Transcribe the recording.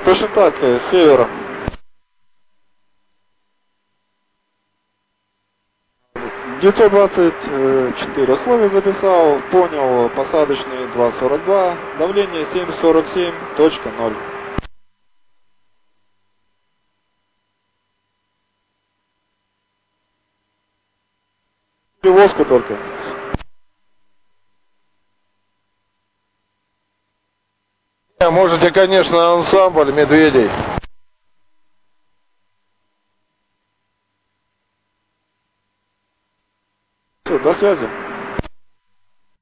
Точно так, с севера. Девятьсот 24 условия записал, понял, посадочный 2,42, давление 7,47.0. Перевозку только. Можете, конечно, ансамбль медведей. Все, до связи.